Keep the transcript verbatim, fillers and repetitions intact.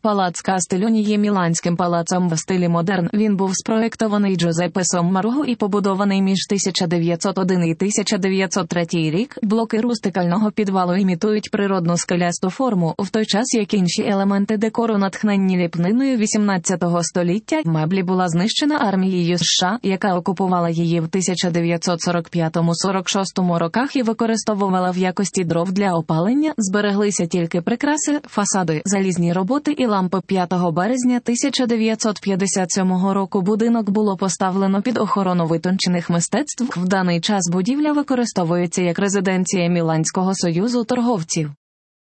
Палац Кастельоні є міланським палацом в стилі модерн. Він був спроектований Джузеппе Соммаруго і побудований між тисяча дев'ятсот один і тисяча дев'ятсот третій рік. Блоки рустикального підвалу імітують природну скелясту форму, в той час як інші елементи декору натхненні ліпниною вісімнадцятого століття. Меблі була знищена армією США, яка окупувала її в тисяча дев'ятсот сорок п'ятому — сорок шостому роках і використовувала в якості дров для опалення. Збереглися тільки прикраси, фасади, залізні роботи і лампи. п'ятого березня тисяча дев'ятсот п'ятдесят сьомого року будинок було поставлено під охорону витончених мистецтв. В даний час будівля використовується як резиденція Міланського союзу торговців.